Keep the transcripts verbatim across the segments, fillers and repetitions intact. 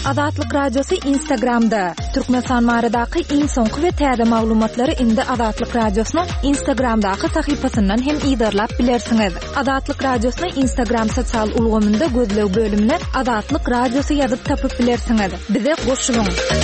Azatlyk Radiosu Instagramda. Türkmenistan maradaky iň soňky we täze maglumatlary indi Azatlyk Radiosynyň Instagramdaky sahypasyndan hem ýa-da bilersiňiz. Azatlyk Radiosynyň Instagram sosial ulgamynda gözlew bölümine Azatlyk Radiosu ýazyp tapyp bilersiňiz. Bize goşulyň.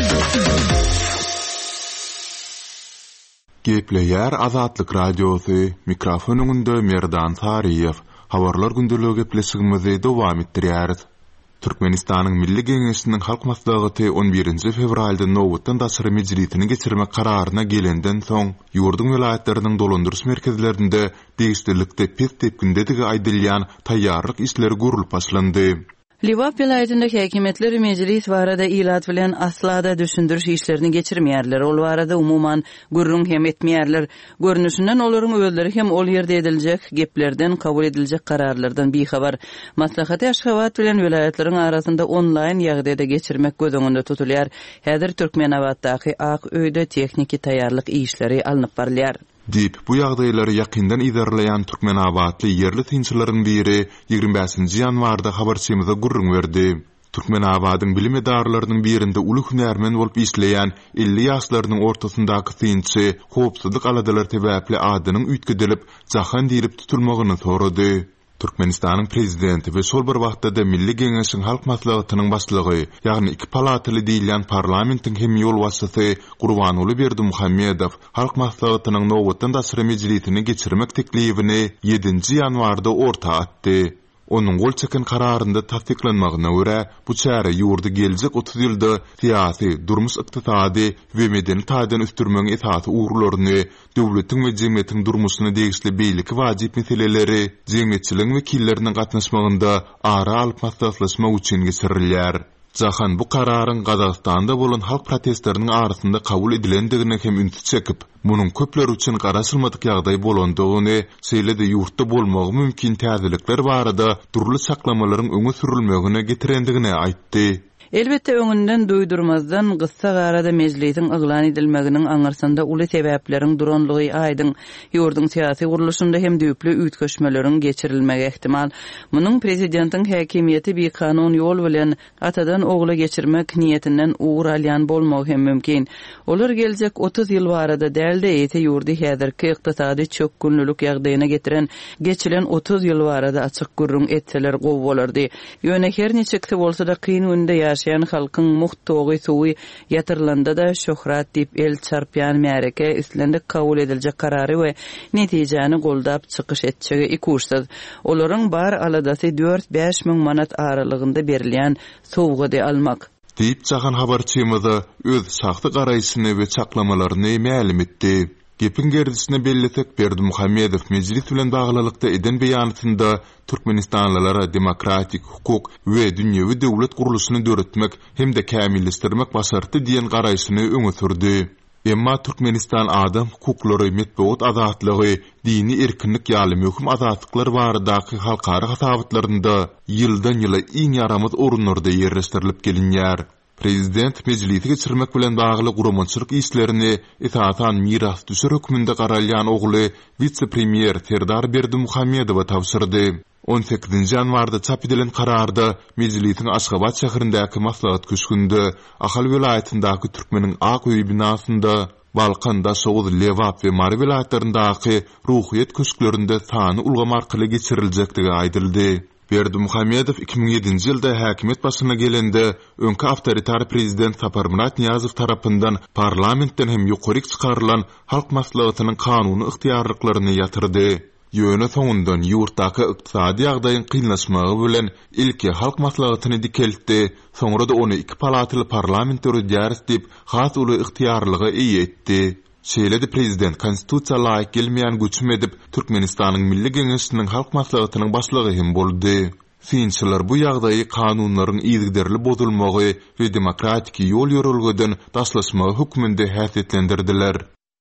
Gepleýär Azatlyk Radiosu mikrofonunda Merdan Tariýew. Habarlar gündeligi gepleşigimizi dowam etdirýäris. Türkmenistanyň Milli Geňeşiniň halk maslahaty on birinji fevralda Nowatdan daşary mejlisini geçirmek kararyna gelenden soň ýurdun vilayetleriniň dolandyrys merkezlerinde degişdirlikde pes tepkindedigi aýdylýan taýýarlyk işleri gurulyp başlandy. Liwap vilayetindeki häkimetleri meclis barada ilat bilen aslada düşündürüş işlerini geçirmeýärler. Ol barada umuman gurrun hem etmeýärler. Görnüşinden olaryň öwelleri hem ol ýerde ediljek geplerden kabul ediljek kararlardan bihabar. Maslahaty Aşgabat bilen vilayetleriň arasynda online ýagdaýda geçirmek gözüňünde tutulýar. Häzir Türkmenawatdaky Ak öýde tekniki taýýarlyk işleri alınıp barylýar. Dip bu ýagdaýlary ýakyndan idarlayan Türkmenawatly yerli tynçylaryň biri ýygrimi beşinji ýanwarda habarçymyza gurrun berdi. Türkmenawatyň bilim edarlarynyň birinde uly hünärmen bolup işleýän elli ýaşlarynyň ortasyndaky tynçy howpsuzlyk aladalar täbäpli adynyň üýtgedilip jahan diýilip tutulmagyny sorady. Türkmenistanyň prezidenti we şol bir wagtda Milli Geňeşiň halk maslahatynyň başlygy, ýagny iki palatyly diýilen parlamentiň hem ýol başçysy Gurbanuly Berdimuhammedow halk maslahatynyň Nowatdan daşary mejlisini geçirmek teklifini ýedinji ýanwarda orta atdy. Onun gol çeken kararında tasdiklanmagyna görä bu çäre ýurdy geljek otuz ýylda syýasy, durmuş ykdysady we medeni taýdan üstürmeň esasy uğurlaryny, döwletiň we jemgyýetiň durmuşyny degişli beýleki wajyp meseleleri, jemgyýetçiliň wekilleriniň gatnaşmagynda ara alyp maslahatlaşmak üçin geçirilýär. Jahan bu kararyň Gazagstanda bolan halk protestleriniň arasynda kabul edilendigine hem ünsi çekip, munyň köpler üçin garaşylmadyk ýagdaý bolandygyny, şeýle-de ýurtda bolmagy mümkin täzelikler barada turly saklamalaryň öňe sürilmegine getirendigine aýtdy. Elbette öňünden duýdurmazdan gyssa garada mejlisiň yglan edilmeginiň aňarsynda uly sebäpleriň duranlygy aýdyň. Ýurdun syýasy guruluşynda hem düýpli üýtgeşmeleriň geçirilmegi ihtimal. Munyň prezidentiň häkimiýeti bir kanun ýol bilen atadan ogla geçirmek niýetinden ugur alýan bolmagy hem mümkin. Olar geljek otuz ýyl barada dälde ýete ýurdy häzirki ykdysady çökkünlülük ýagdaýyna getiren geçilen otuz ýyl barada açyk gurrun etseler gowy bolardy. Ýöne her neçekse bolsa da kyn günde ýaşaýan halkyň muhtogy suwy ýatyrlanda da şöhrat diýip el çarpýan märeke islendik kabul ediljek karary we netijäni goldap çykyş etjegi ikursuz. Olaryň bar aladasy dört beş miň manat aralygynda berilýän sowgady almak. Diýip çahan habarçymyza öz şahsy garaýşyny we çaklamalaryny ma'lum etdi. Gepin gerdisine belletek Berdimuhammedow mejlis bilen baglylykda eden beýanatynda Türkmenistanlylara demokratik hukuk we dünýäwi döwlet guruluşyny döretmek hem de kämilleşdirmek başarty diýen garaýşyny öňe sürdi. Emma Türkmenistan adam hukuklary, metbuat azatlygy, dini erkinlik ýaly möhüm azatlyklar baradaky halkara hasabatlarynda ýyldan ýyla iň ýaramaz orunlarda ýerleşdirilip gelinýär. Prezident mejlisi geçirmek bilen bagly guramançylyk işlerini esasan miras düşür hökmünde garalýan ogly vice-premier Serdar Berdimuhammedowa tapşyrdy. on sekizinji ýanwarda çap edilen kararda mejlisiň Aşgabat şäherindäki maslahat köşkünde Ahal vilayetindäki Türkmeniň Ak öýi binasynda Balkanda, Soğuz, Lewap we Mary vilayetlerindäki ruhyet köşklerinde sany ulgam arkaly geçiriljekdigi aýdyldy. Berdimuhammedow iki bin ýedinji ýylda häkimet başyna gelende öňki awtoritar prezident Saparmurat Niýazow tarapyndan parlamentden hem ýokary çykarylan halk maslahatynyň kanuny yktyýarlyklaryny ýatyrdy. Ýöne soňundan ýurtdaky ykdysady ýagdaýyň kynlaşmagy bilen ilki halk maslahatyny dikeltdi, soňra da ony iki palatyly parlamentary därs diýip has uly yktyýarlyga eýe etdi. Şeýle-de prezident konstitusiýa laýyk gelmeýän güçüm edip Türkmenistanyň Milli Geňeşiniň halk maslahatynyň başlygy hem boldy. Finçiler bu ýagdaýy kanunlaryň ýygderli bozulmagy we demokratik ýol ýörelgeden daşlaşmagy hukmynda häsiýetlendirdiler.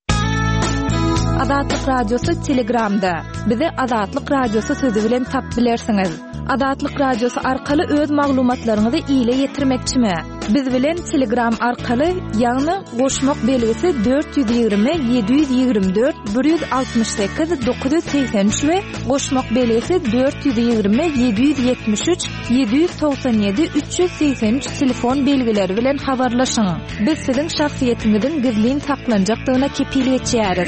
Azatlyk Radiosu Telegramda. Bizi Azatlyk Radiosu sözi bilen tap bilersiňiz. Azatlyk Radiosu arkaly öz maglumatlaryňyzy ýyla ýetirmekçimi? Biz bilen Telegram arkaly ýagny goşmak belgisi dört yüz ýygrimi yedi yüz ýygrimi dört bir yüz altmış sekiz dokuz yüz seksen üç we goşmak belgisi dört yüz ýygrimi yedi yüz yetmiş üç yedi yüz doksan ýedi üç yüz seksen üç telefon belgileri bilen habarlaşyň. Biz siziň şahsiýetiňizin gizlin saklanjakdygyna kepillik etýäris.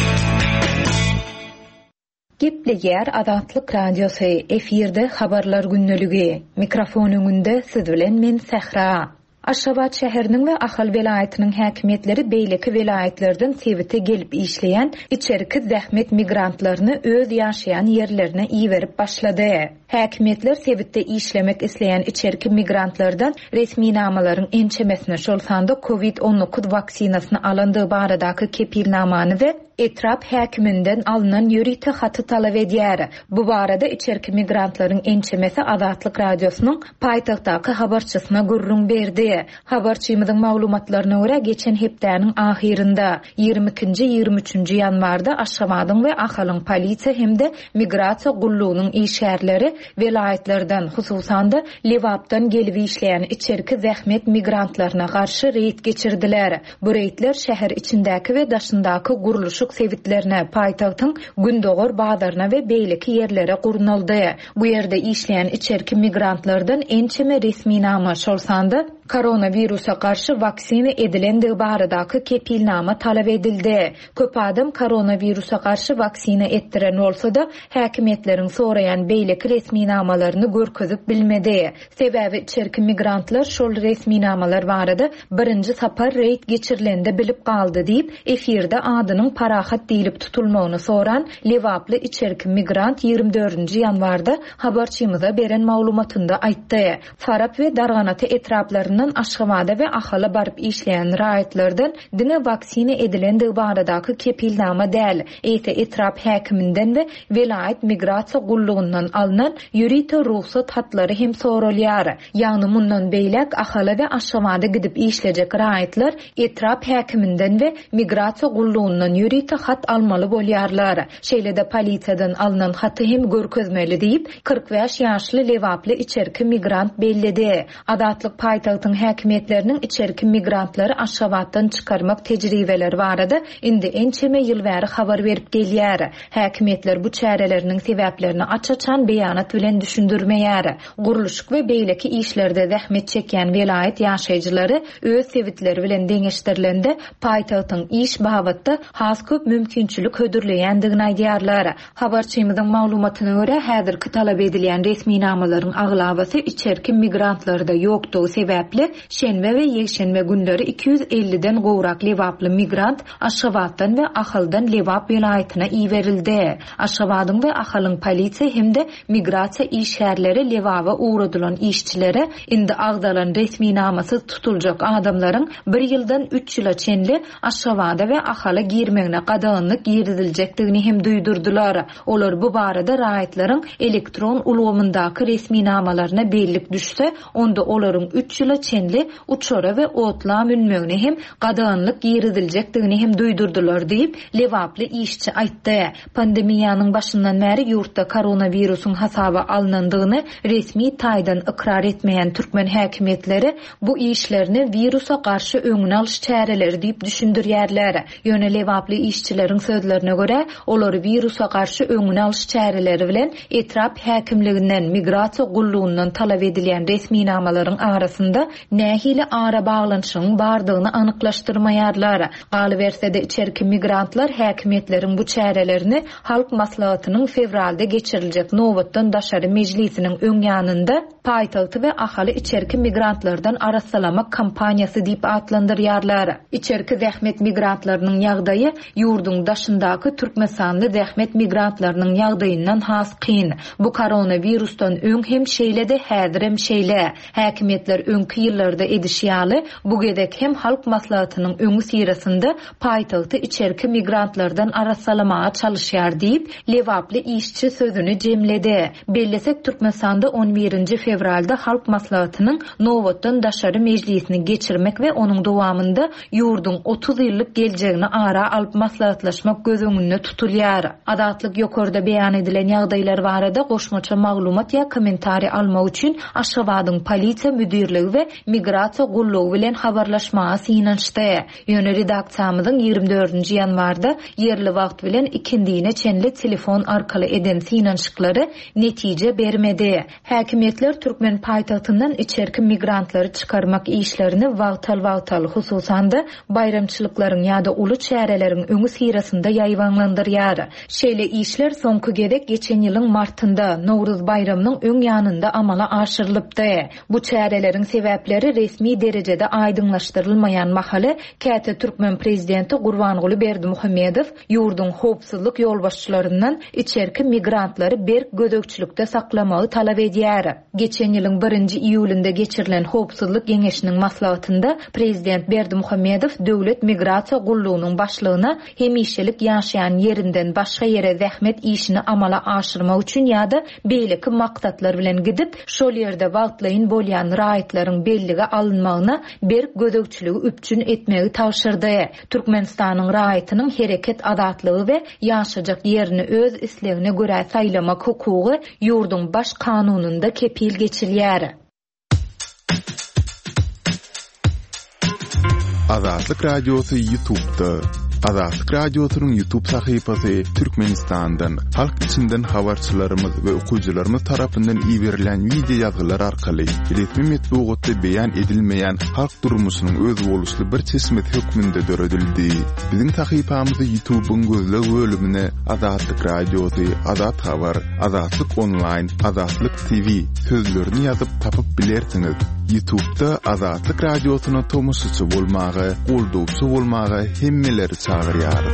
Gepleýär Azatlyk Radiosu efirde habarlar günneligi. Mikrofon öňünde siz bilen men Sehra. Aşgabat şäheriniň we Ahal welaýatynyň häkimetleri beýleki welaýatlardan sebite gelip işleýän içerki zähmet migrantlaryny öz ýaşaýan ýerlerine iýerip başlady. Häkimetler sebitde işlemek isleyen içerki migrantlardan resmi namalaryň ençemesine şolsanda covid on dokuz vaksinasyny alandyğı baradaky kepilnamany we etrap häkiminden alınan ýürite haty talap edýär. Bu barada içerki migrantlaryň ençemesi Azatlyk Radiosynyň paýtagtdaky habarçysyna gurrun berdi. Habarçymyzyň maglumatlaryna görä geçen hepdäniň ahirinde ýygrimi ikinji ýygrimi üçinji ýanwarda Aşgabatyň we Ahalyň polisiýa hemde migrasiýa gullugynyň işgärleri welaýatlardan hususan da Lewapdan gelip işleýän içerki zähmet migrantlaryna garşy reýt geçirdiler. Bu reýtler şäher içindäki we daşyndaky guruluşyk sebitlerine, paýtagtyň gündogor bazaryna we beýleki ýerlere gurnaldy. Bu ýerde işleýän içerki migrantlardan ençeme resmi nama şolsanda koronavirusa karşı vaksini edilendiği baradaky kepilnama talap edildi. Köp adam koronavirusa karşı vaksini etdiren olsa da häkimetleriň sorayan beýleki resmi namalaryny görkezip bilmedi. Sebäbi içerki migrantlar şol resmi namalar barada birinji sapar reýt geçirilende bilip galdy diýip efirde adynyň parahat diýilip tutulmagyny soran Lewaply içerki migrant ýygrimi dördünji ýanwarda habarçymyza beren maglumatynda aýtdy. Farap we Darganaty etraplaryny Aşgabada we Ahala barıp işleýän raýatlardan diňe vaksina edilendiği baradaky kepilnama däl. Eýse etrap häkiminden we welaýat migrasiýa gullugyndan alynan ýürite ruhsat hatlary hem soralýar. Ýagny mundan beýlek Ahala we Aşgabada gidip işlejek raýatlar etrap häkiminden we migrasiýa gullugyndan ýürite hat almaly bolýarlar. Şeýlede polisiýadan alynan haty hem görkezmeli diýip kırk beş ýaşly Lewaply içerki migrant bellidi. Adatlyk paýtagtyň häkimetleriniň içerki migrantlary Aşgabatdan çykarmak tejribeleri barada indi ençeme ýyl bäri habar berip gelýär. Häkimetler bu çäreleriniň sebäplerini açaçan beýanat bilen düşündirmeýär. Guruluşyk we beýleki işlerde zähmet çekýän welaýat ýaşaýjylary öz sebitleri bilen deňeşdirilende paýtagtyň iş babatda has köp mümkinçilik hödürleýändigini aýdýarlar. Habarçymyzyň maglumatyna görä häzirki talap edilýän resmi namalaryň aglabasy içerki migrantlarda ýokdugy sebäpli şenbe we ýekşenbe günleri iki yüz elliden gowrak Lewaply migrant Aşgabatdan we Ahaldan Lewap welaýatyna iýerildi. Aşgabatyň we Ahalyň polisiýa hemde migrasiýa işgärleri Lewap'a uğradylan işçilere indi agdalan resmi namasy tutuljak adamlaryň bir ýyldan üç ýyla çenli Aşgabada we Ahala girmegine gadagynlyk ýerdiljekdigini hem duýdurdular. Olar bu barada raýatlaryň elektron ulgamyndaky resmi namalaryna bellik düşse, onda olaryň üç ýyla çenli uçora we otla münmegine hem gadagynlyk ýerdiljekdigini hem duýdurdular diýip Lewaply işçi aýtdy. Pandemiýanyň başyndan bäri ýurtda koronavirusyň hasaba alınandygyny resmi taýdan ikrar etmeýän türkmen häkimetleri bu işlerini virusa karşı öňüne alyş çäreleri diýip düşündirýärler. Ýöne Lewaply işçileriň sözlerine görä, olar virusa karşı öňüne alyş çäreleri bilen etrap häkimliginden migrasiýa gullugyndan talap edilýän resmi namalaryň arasynda nähili ara baglanyşyň bardygyny anyklaşdyrmaýarlar. Galybersede içerki migrantlar häkimetleriň bu çärelerini halk maslahatynyň fevralda geçiriljek nowatdan daşary mejlisiniň öň ýanynda paýtagty we ahaly içerki migrantlardan arassalamak kampaniýasy diýip atlandyrýarlar. İçerki zähmet migrantlarynyň ýagdaýy ýurdun daşyndaky türkmensanly zähmet migrantlarynyň ýagdaýyndan has kyn. Bu koronavirusdan öň hem şeýlede häzir hem şeýle. Häkimetler öňki ýyllarda edişýaly bu gedek hem halk maslahatynyň öňü sirasynda paýtagty içerki migrantlardan arassalamaga çalyşýar diýip Lewaply işçi sözüni jemledi. Bellesek Türkmensanda on birinji fevralda halk maslahatynyň nowatdan daşary mejlisini geçirmek we onuň dowamında ýurdun otuz ýyllyk geljegini ara alyp maslahatlaşmak göz öňünde tutulýar. Adatlyk ýokarda beýan edilen ýagdaýlar barada goşmaça maglumat ýa kommentari almak üçin Aşgabatyň polisiýa müdirligi we migrasiya gullugy bilen habarlaşmaga synanşdy. Ýöne redaksiyamyzyň ýygrimi dördünji ýanwarda yerli wagt bilen ikindiğine çenli telefon arkaly eden synanşyklary netije bermedi. Häkimetler Türkmen paýtagtyndan içerki migrantlary çıkarmak işlerini wagtal-wagtal hususan da bayramçylyklaryň ýa-da uly çäreleriň öňü sirasynda ýaýwanlandyrýar. Şeýle işler soňky gedek geçen ýylyň martynda Nowruz bayramynyň öň ýanynda amala aşyrylypdy. Bu çäreleriň sebäpleri resmi derejede aýdyňlaşdyrylmaýan mahaly Käte Türkmen prezidenti Gurbanguly Berdimuhammedow ýurdun howpsuzlyk ýolbaşçylaryndan içerki migrantlary berk gödökçülükde saklamagy talap edýär. Geçen ýylyň birinji iýulynda geçirilen howpsuzlyk geňeşiniň maslahatynda prezident Berdimuhammedow döwlet migrasiýa gullugynyň başlygyna hemişelik ýaşaýan ýerinden başga ýere zähmet işini amala aşyrmak üçin ýa-da beýleki maksatlar bilen gidip şol ýerde wagtlaýyn bolýan raýatlaryň belligi alınmagyna berk gödökçüligi üpçün etmegi tawşyrdy. Türkmenistanyň raýatynyň hereket azatlygy we ýaşajak ýerini öz islegine görä saýlamak hukugy ýurdun baş kanununda kepil geçilýär. Azatlyk Radiosu YouTube'da. Azatlyk Radiosu'nun YouTube sahypasy Türkmenistan'dan, halk içinden habarçylarymyz we okuwçylarymyz tarapyndan iýerilen video ýazgylar arkaly resmi metbuatda beýan edilmeýän halk durmuşynyň öz boluşly bir çeşmet hökmünde döredildi. Biziň sahypamyzy YouTube'un gözleg bölümine Azatlyk Radiosu, Azat Habar, Azatlyk Online, Azatlyk T V sözlerini ýazyp tapyp bilersiňiz. YouTube'da Azatlyk Radiosu'na tomusçy bolmagy, goldowçy bolmagy hemmeleri çağırýarys.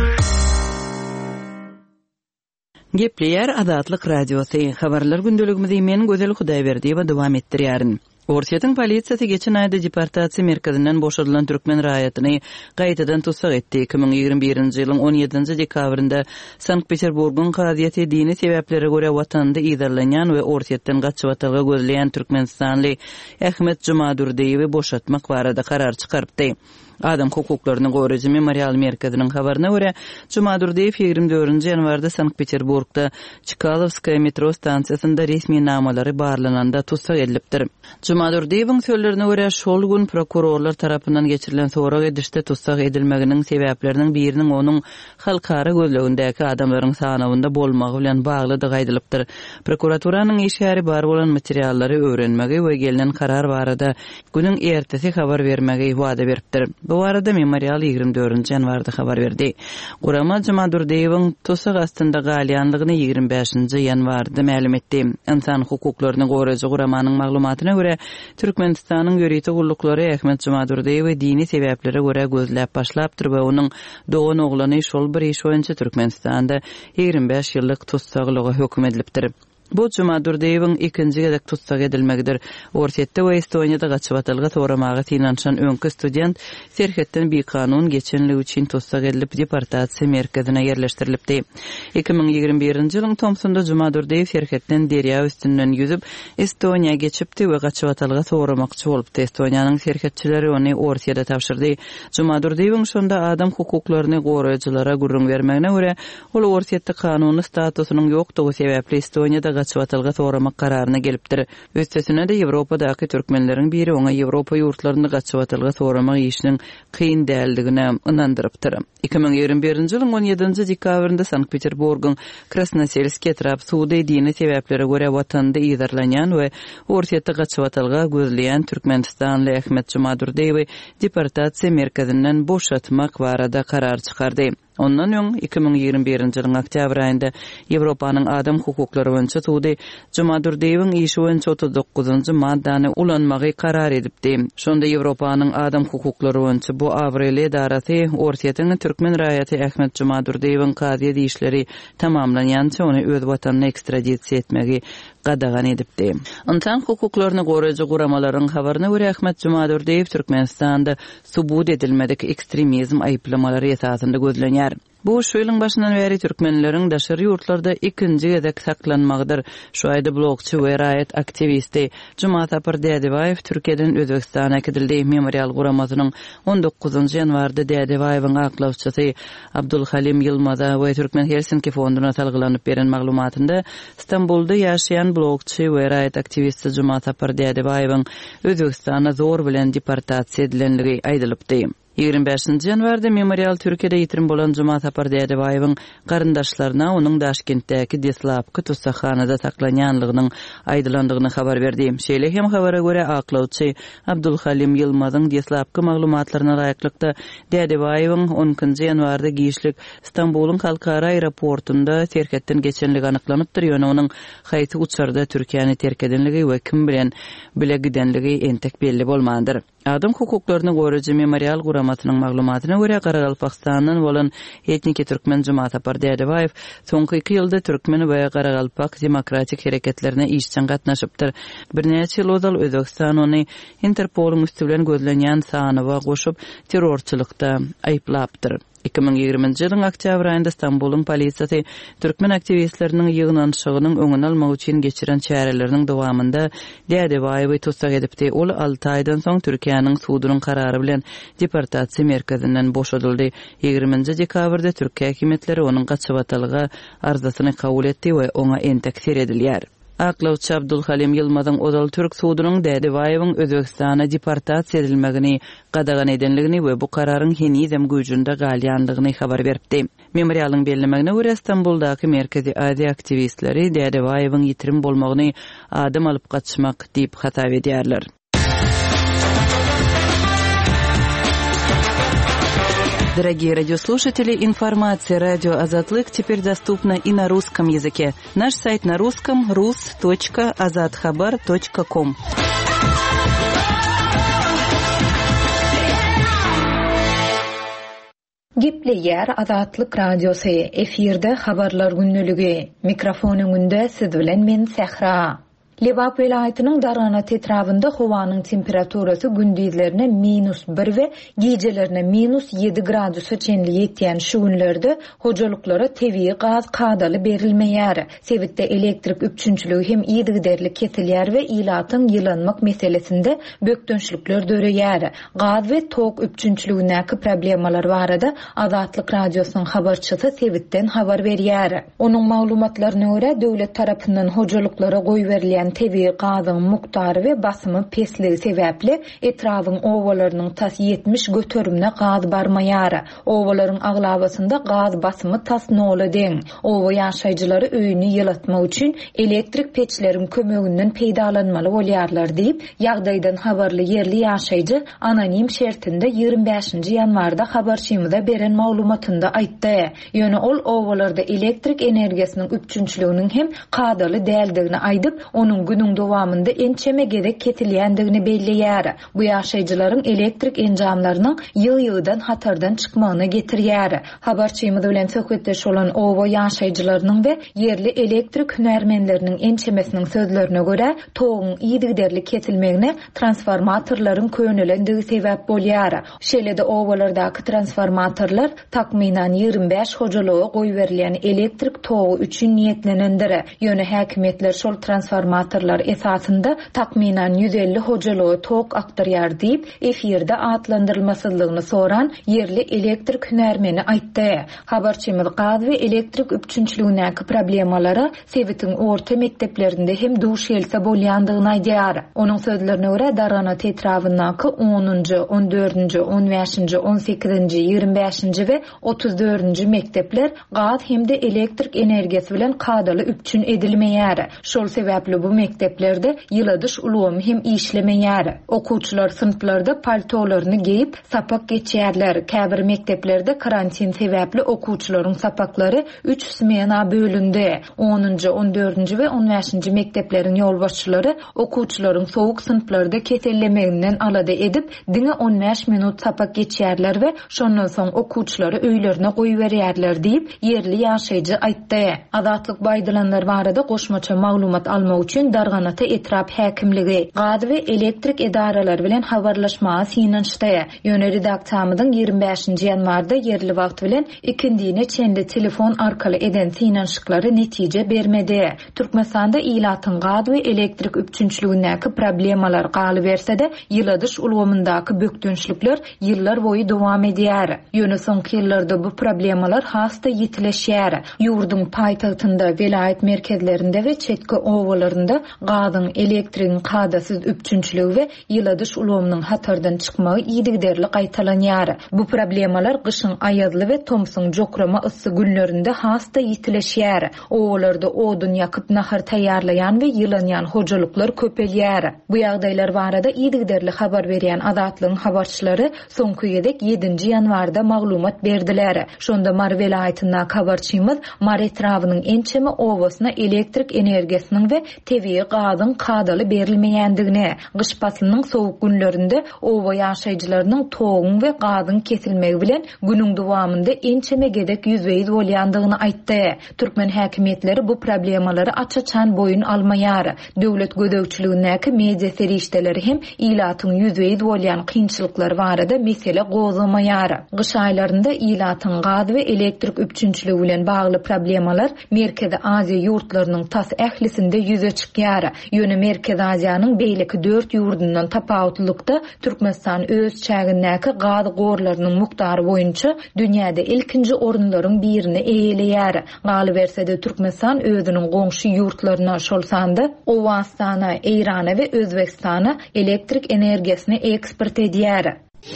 Gepleýär Azatlyk Radiosu. Habarlar gündeligimizi men Gözel Hudaýberdi we dowam etdirýärin. Orsiýatyň polisiýasy geçen aýda deportasiýa merkezinden boşarylan türkmen raýatyny gaýtadan tutsak etdi. iki bin ýygrimi birinji ýylyň on ýedinji dekabrynda Sankt-Peterburgyň kaziýeti dini sebäplere görä watanda ýydarlanýan we Orsiýatdan gaçyp atalga gözleýän türkmenistanly Ähmet Jumadurdiýewi boşatmak barada karar çykarypdy. Adam hukuklaryny goraýjy memorial merkeziniň habaryna görä, Jumadurdiýew ýygrimi dördünji ýanwarda Sankt-Peterburgda Çkalovskaya metro stansiýasynda resmi namalary barlananda tutsak edilipdir. Jumadurdiýewiň sözlerine görä, şol gün prokurorlar tarapyndan geçirilen sorak edişde tutsak edilmeginiň sebäpleriniň biriniň onuň halkara gözlegindäki adamlaryň sanawynda bolmagy bilen bagly diýip aýdylypdyr. Prokuraturanyň işgäri bar bolan materiallary öwrenmegi we gelinen karar barada günüň ertesi habar bermegi wada beripdir. Bu arada memorial ýygrimi dördünji ýanwarda habar berdi. Gurama Jumadurdiýewiň tutsak astynda galýanlygyny ýygrimi beşinji ýanwarda ma'lum etdi. İnsan hukuklaryny goraýjy Guramanyň maglumatyna görä, Türkmenistanyň ýöriti gullukları Ähmet Jumadurdiýew dini sebäplere görä gözläp başlapdyr we onuň dogan oglany şol bir iş boýunça Türkmenistanda ýygrimi beş ýyllyk tutsaklyga hökm edilipdir. Bu Jumadurdiýewiň ikinji gezek tutsak edilmegidir. Orsiýetde we Estoniýada gaçyp atylga toramagy synanşan öňkü student Serhetden bir kanun geçenligi üçin tutsak edilip deportasiýa merkezine ýerleşdirilipdi. iki bin ýygrimi birinji ýylyň Tomsonda Jumadurdiýew Serhetden derýa üstünden ýüzüp Estoniýa geçipdi we gaçyp atylga toramakçy bolupdy. Estoniýanyň serhetçileri ony Orsiýada tapşyrdy. Jumadurdiýewiň şonda adam hukuklaryny goraýjylara gurrun bermegine görä, ol Orsiýetde kanuny statusynyň ýokdugy sebäpli Estoniýada gaçyp atylga toramak kararyna gelipdir. Ötesine de Ýewropadaky türkmenleriň biri oňa Ýewropa ýurtlaryny gaçyp atylga toramak işiniň kyn däldigine inandyrypdyr. iki bin ýygrimi birinji ýylyň on ýedinji dekabrynda Sankt-Peterburgyň Krasnoselsk etrap suwdy dini sebäplere görä watanda ýydarlanýan we Orsiýetde gaçyp atylga gözleýän Türkmenistanly Ähmet Jumadurdiýewi deportasiýa merkezinden boşatmak barada karar çykardy. Ondan öň iki bin ýygrimi birinji ýylyň oktyabr aýynda Ýewropanyň adam hukuklary boýunça tudy Jumadurdiýewiň işi boýunça otuz dokuzunji maddany ulanmagy karar edipdi. Şonda Ýewropanyň adam hukuklary boýunça bu awrel edarasy Orsiýatyň türkmen raýaty Ähmet Jumadurdiýewiň kaziýet işleri tamamlanýança ony öz watanyna ekstradisiýa etmegi gadagan edipdi. Insan hukuklaryny goraýjy guramalaryň habaryna görä Ähmet Jumadurdiýew Türkmenistanda subut edilmedik ekstremizm aýplamalary esasynda gözlenýär. Bu şu ýylyň başyndan beri türkmenleriň daşary ýurtlarda ikinji gezek saklanmagydyr. Şu aýda blogçy we raýat aktivisti Jumat Apar Dädebaýew Türkiýeden Özbekistana gidildi. Memorial guramasynyň on dokuzunjy ýanwarda Dädebaýewiň aklawçysy Abdulhalim Yılmaza we Türkmen Helsinki fonduna talgylanyp beren maglumatynda Istanbulda ýaşaýan blogçy we raýat aktivisti Jumat Apar Dädebaýewiň Özbekistana zor bilen deportasiýa edilenligi aýdylypdy. ýygrimi beşinji ýanwarda Memorial Türkiýede ýitirim bolan Jumat Apar Dädebaýewiň garyndaşlaryna onuň Daşkentdäki Deslapky tutsakhanada saklanýanlygynyň aýdylandygyny habar berdi. Şeýle hem habara görä aklawçy Abdulhalim Yılmazyň Deslapky maglumatlaryna laýyklykda Dädebaýewiň onunjy ýanwarda giýişlik Istanbulyň halkara aeroportunda terketden geçenligi anyklanypdyr. Ýöne onuň haýty uçarda Türkiýany terk edenligi we kim bilen bile gidenligi entek belli bolmandyr. Adam hukuklaryny goraýjy Memorial guramasynyň maglumatyna görä Garagalpakstanyň bolan etniki türkmen Jumat Apar Dädebaýew soňky iki ýylda türkmen we Garagalpak demokratik hereketlerine işçen gatnaşypdyr. Birnäçe ýyl ozal Özbegistan ony Interpoluň üstü bilen gözlenýän sanyna goşup terrorçylykda aýplapdyr. iki bin ýygrimiňji ýylyň oktyabr aýynda Istanbulyň polisiýasy türkmen aktivistleriniň ýygnanşygynyň öňüni almak üçin geçiren çäreleriniň dowamında Dädebaýewi tutsak edipdi. Ol alty aýdan soň Türkiýanyň sudunyň karary bilen deportasiýa merkezinden boşadyldy. ýygrimiňji dekabrda Türkiýe häkimetleri onuň gaçyp atalga arzasyny kabul etdi we oňa entek seredilýär. Aklawçy Abdulhalim Yılmazyň ozal Türk sudunyň Dädebaýewiň Özbegistana deportasiýa edilmegini gadagan edenligini we bu kararyň henizem güýjünde galýanlygyny habar berdi. Memorialyň bellemegine görä Istanbuldaky Merkezi Aziýa aktivistleri Dädebaýewiň ýitirim bolmagyny adam alyp gaçmak diýip hatap edýärler. Дорогие радиослушатели, информация «Радио Азатлык» теперь доступна и на русском языке. Наш сайт на русском – рус точка азатхабар точка ком. Gepleýär Azatlyk radiosy efirde habarlar günnüligi. Mikrofon öňünde siz bilen men Sehra. Lebap welaýatynyň Darana tetrabynda howanyň temperaturasy gündizlerine minus bir we gecelerine minus yedi gradus çenli ýetýän şu günlerde hojalyklara tebii gaz kadaly berilmeýär. Sebitde elektrik üpçünçligi hem ýygyderlik kesilýär we ilatyň ýylanmak meselesinde bökdönçlükler döreýär. Gaz we tok üpçünçligindäki problemalar barada Azatlyk radiosynyň habarçysy Sebitden habar berýär. Onuň maglumatlaryna görä döwlet tarapyndan hojalyklara goý berilýän tebii gazyň muktary we basymy pesligi sebäpli etrawyň owalarynyň tas yetmiş götürümine gaz barmaýar. Owalaryň aglabasynda gaz basymy tas nol deň. Owa ýaşaýjylary öýüni ýylatmak üçin elektrik peçleriň kömeginden peýdalanmaly bolýarlar diýip ýagdaýdan habarly ýerli ýaşaýjy anonim şertinde ýygrimi beşinji ýanwarda habarçymyza beren maglumatynda aýtdy. Ýöne ol owalarda elektrik energiýasynyň üpçünçliginiň hem kadaly däldigini aýdyp onuň günüň dowamında ençeme gerek ketilýändigini belleýär. Bu ýaşaýjylaryň elektrik enjamlarynyň ýyl-ýyldan hatardan çykmagyna getirýär. Habarçymyz bilen söhbetdeş bolan owa ýaşaýjylarynyň we ýerli elektrik hünärmenleriniň ençemesiniň sözlerine görä, togyň ýygyderlik kesilmegine transformatorlaryň könelendigi sebäp bolýar. Şeýle-de owalardaky transformatorlar takminan ýygrimi beş hojalyga goý berilýän elektrik togy üçin niýetlenendir. Ýöne häkimetler şol transformatorlar esasında takminan yüz elli hojalyga tok aktarýar diýip efirde atlandyrylmasynlygyny soran ýerli elektrik hünärmeni aýtdy. Habarçymyz gaz we elektrik üpçünçligindäki problemalara Sebitiň orta mekteplerinde hem duş else bolýandygyny aýdýar. Onuň sözlerine görä Darana tetrabyndaky onunjy, on dördünjü, on beşinji, on sekizinji, ýygrimi beşinji we otuz dördünjü mektepler gaz hemde elektrik energiýasy bilen kadaly üpçün edilmeýär. Şol sebäpli bu mekteplerde ýyladyş ulgamy hem işlemeýär. Okuwçylar sınıflarda paltolaryny giyip sapak geçýärler. Käbir mekteplerde karantin sebäpli okuwçylaryň sapaklary üç smena bölündi. onunjy, on dördünjü we on beşinji mektepleriň ýolbaşçylary okuwçylaryň sowuk sınıflarda kesellemeginden alada edip diňe on beş minut sapak geçýärler we şondan soň okuwçylary öýlerine goý berýärler diýip ýerli ýaşaýjy aýtdy. Azatlyk baýdalanlar barada goşmaça maglumat almak üçin üçin Darganata etrap häkimligi gaz we elektrik edaralary bilen habarlaşmagy synanşdy. Ýöne redaktamydyň ýygrimi beşinji ýanwarda yerli wagt bilen ikindine çende telefon arkaly eden synanşyklary netije bermedi. Türkmenistanda ilatyň gaz we elektrik üçünçligindäki problemalar galy berse-de, ýyladyş ulgamyndaky bökdünçlikler ýyllar boyu dowam edýär. Ýöne soňky ýyllarda bu problemalar hasta ýitileşýär. Ýurdun paýtagtynda, vilayet merkezlerinde we çetki owalarynda gazyň, elektrigiň kadasyz üçünçligi we ýyladyş ulgamynyň hatardan çykmagy ýygyderli gaýtalanýar. Bu problemalar gyşyň aýazly we tomsyň jokrama ıssy günlerinde hasta ýitileşýär. Owalarda odun ýakyp nahar taýýarlayan we ýylanýan hojalyklar köpelýär. Bu ýagdaýlar barada ýygyderli habar berýän Azatlygyň habarçylary soňky ýedek ýedinji ýanwarda maglumat berdiler. Şonda Mar welaýatyna habarçymyz Mar etrawynyň ençeme owasyna elektrik energiýasiniň we tebii gazyň kadaly berilmeýändigini, gyş faslynyň sowuk günlerinde owa ýaşaýjylarynyň toğun we gazyň kesilmegi bilen günüň dowamında ençeme gedek ýüzbeýiz bolýandygyny aýtdy. Türkmen häkimetleri bu problemaları açaçan boyun almaýar. Döwlet gödöwçiligindäki media serişdeleri hem ilatyň ýüzbeýiz bolýan kynçylyklar barada mesele gozamaýar. Gyş aýlarynda ilatyň gaz we elektrik üçünçligi bilen bagly problemalar Merkezi Aziýa ýurtlarynyň tas ählisinde ýüze çykýar. Ýöne Merkezi Aziýanyň beýleki dört ýurdundan tapawutlykda Türkmenistan öz çägindäki gaz gorlarynyň muktary boýunça dünýäde ilkinji orunlaryň birini eýeleýär. Galy bersede Türkmenistan özüniň goňşy ýurtlaryna şol sanda Owastana, Eýrana we Özbekistana elektrik energiýasyny eksport edýär.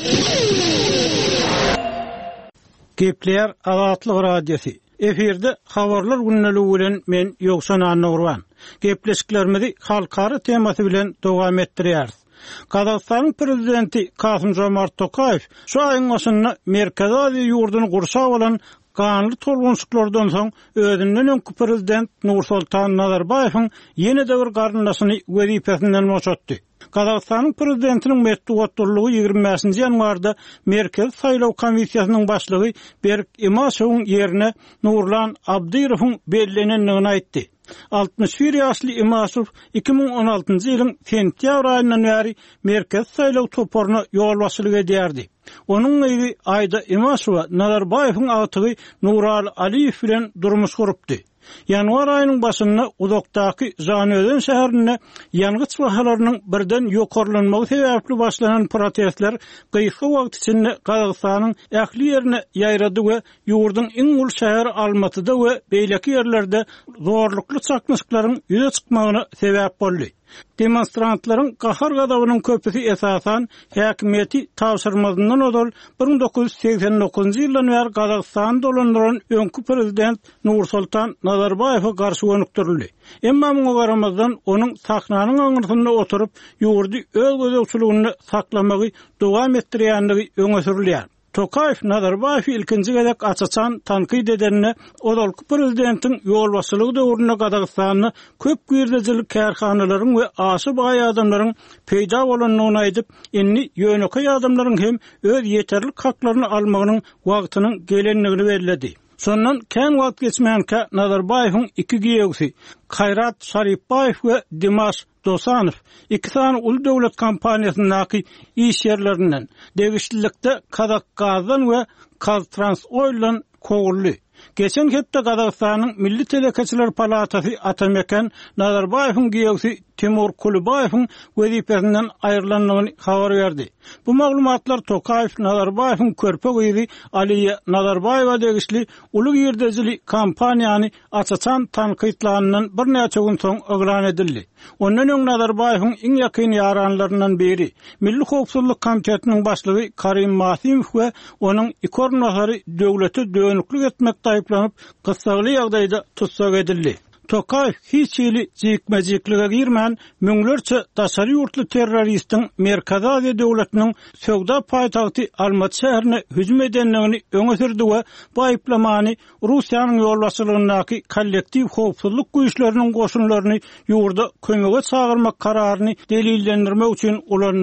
Gepler Azatlyk radiosu. Eferde habarlar günneligi bilen men Ýogsan Annurwan. Gepleşiklerimizi halkara temasy bilen dowam etdirýäris. Kazakstanyň prezidenti Kasym-Jomart Tokayew şu aýyň başynda Merkezi Aziýa ýurduny gurşap alan ganly tolgunçluklardan soň özünden öňkü prezident Nursultan Nazarbayewiň ýene-de bir garyndaşyny wezipesinden boşatdy. Kazakstanyň prezidentiniň metdugatlygy ýygrimi beşinji ýanwarda Merkez Saýlaw Komissiýasynyň başlygy Berk Imasowyň ýerine Nurlan Abdyrowyň bellenendigini aýtdy. altymyş bir ýaşly Imasow iki ming on altynjy ýylyň sentýabr aýyndan bäri Merkez Saýlaw toporuny ýol başçylyk edýärdi. Onuň ýyly aýda Imasowa Nazarbayewiň agyty Nural Aliýew bilen durmuş gurypdy. Yanvar ayının başında uzakdaki Zanöden şäherinde yangıç bahalarynyň birden ýokarlanmagy sebäpli başlanan protestler gysga wagt içinde Kazakstanyň ähli ýerine ýaýrady we ýurdun iň ul şäher Almatyda we beýleki ýerlerde zorlukly çakmyşyklaryň ýüze çykmagyna sebäp boldy. Demonstrantlaryň gahar gadawynyň köpüsi esasan häkimeti tawşyrmazyndan odal bir ming dokuz ýüz seksen dokuzynjy ýyldan bäri Kazakstany dolandyran öňkü prezident Nursultan Nazarbayewa garşy gönükdirildi. Emma muňa garamazdan onuň sahnanyň aňyrtynda oturup ýurdu öz gözegçiligini saklamagy dowam etdirýändigi öňe sürilýär. Tokayew Nazarbayew ilkinji gedek açaçan tankyd edenine odalky prezidentiň ýol başçylygy döwründe Kazakstanyny köp girdijilik kärhanalaryň we aşy baý adamlaryň peýda bolanlygyny aýdyp, inni ýöneki adamlaryň hem öz ýeterlik haklaryny almagynyň wagtynyň gelenligini bellädi. Sondan kän wagt geçmänkä Nazarbayewiň iki giýegisi Hayrat Şaripbayew we Dimash Dosanow iki tane ulu döwlet kampaniýasyndaky iş ýerlerinden degişlikde Kazak Gazdan we Kaztransoýlan kogurly. Geçen hepde Kazakstanyň Milli Telekeçiler Palatasy Atamekan Nazarbayewiň giýegisi Timur Kulibayewiň wezipesinden aýrylanlygyny habar berdi. Bu maglumatlar Tokayew Nazarbayewiň körpe gyzy Aliýa Nazarbayewa degişli uly ýerdejilik kampaniýany açaçan tankytlaryndan bir näçe gün soň eglan edildi. Ondan öň Nazarbayewiň iň ýakyn ýaranlaryndan biri Milli Howpsuzlyk Komitetiniň başlygy Karim Masimow we onuň ikornahary döwleti dönüklik etmekde aýplanyp gysgaly ýagdaýda tutsak edildi. Tokayew hiç ýyly jikmejiklige girmän müňlerçe daşary ýurtly terroristiň Merkezi Aziýa döwletiniň söwda paýtagty Almaty şäherine hüjüm edenligini öňe sürdi we bu aýplamany Russiýanyň ýolbaşçylygyndaky kollektiw howpsuzlyk güýçleriniň goşunlaryny ýurda kömege çagyrmak kararyny delillendirmek üçin ulandy.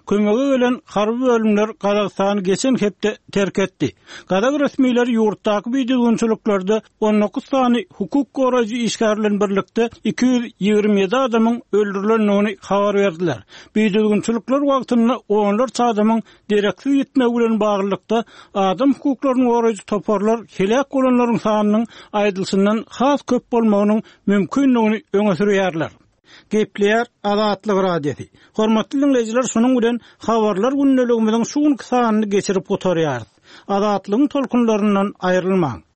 kömege gelen harby bölümler Kazakstany geçen hepde terk etdi. Kazak resmiler yurtdaky bidigunçuluklarda on dokuz sany hukuk goraýjy işgärlen birlikde iki yüz ýigirme ýedi adamyň öldürilendigini habar berdiler. Bidigunçuluklar wagtynda onlar adamyň direksiz ýetmegi bilen baglykda adam hukuklaryny goraýjy toparlar helak bolanlaryň sanynyň aýdylsyndan has köp bolmagynyň mümkinligini öňe sürýärler. Gepler Azatlyk radiosi. Hormatly dinleyijiler, şonuň bilen habarlar günneligimiziň şuň sanyny geçirip oturýar. Azatlygyň tolkunlaryndan aýrylmaň.